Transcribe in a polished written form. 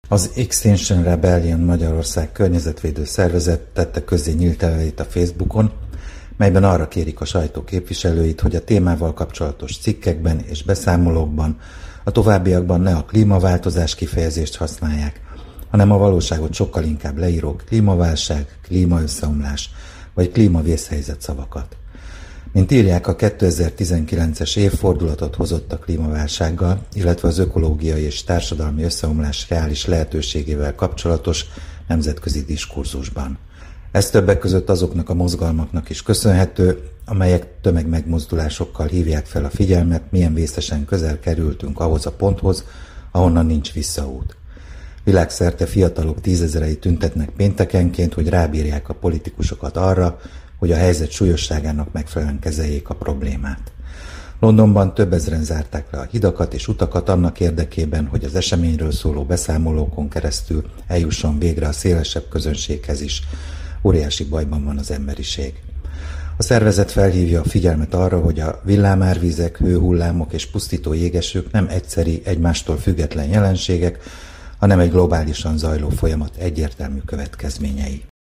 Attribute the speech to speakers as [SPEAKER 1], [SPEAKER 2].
[SPEAKER 1] Az Extinction Rebellion Magyarország környezetvédő szervezet tette közzé nyílt levelét a Facebookon, melyben arra kérik a sajtó képviselőit, hogy a témával kapcsolatos cikkekben és beszámolókban a továbbiakban ne a klímaváltozás kifejezést használják, hanem a valóságot sokkal inkább leíró klímaválság, klímaösszeomlás vagy klímavészhelyzet szavakat. Mint írják, a 2019-es évfordulatot hozott a klímaválsággal, illetve az ökológiai és társadalmi összeomlás reális lehetőségével kapcsolatos nemzetközi diskurzusban. Ez többek között azoknak a mozgalmaknak is köszönhető, amelyek tömegmegmozdulásokkal hívják fel a figyelmet, milyen vészesen közel kerültünk ahhoz a ponthoz, ahonnan nincs visszaút. Világszerte fiatalok tízezrei tüntetnek péntekenként, hogy rábírják a politikusokat arra, hogy a helyzet súlyosságának megfelelően kezeljék a problémát. Londonban több ezren zárták le a hidakat és utakat annak érdekében, hogy az eseményről szóló beszámolókon keresztül eljusson végre a szélesebb közönséghez is. Óriási bajban van az emberiség. A szervezet felhívja a figyelmet arra, hogy a villámárvizek, hőhullámok és pusztító jégesők nem egyszeri, egymástól független jelenségek, hanem egy globálisan zajló folyamat egyértelmű következményei.